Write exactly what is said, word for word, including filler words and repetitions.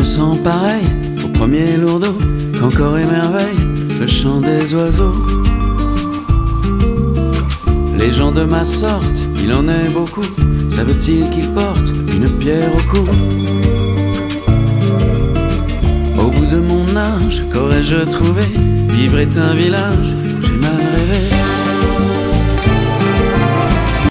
sens pareil au premier lourdeau qu'encore émerveille le chant des oiseaux. Les gens de ma sorte, il en est beaucoup, savent-ils qu'ils portent une pierre au cou? Au bout de mon âge, qu'aurais-je trouvé? Vivre est un village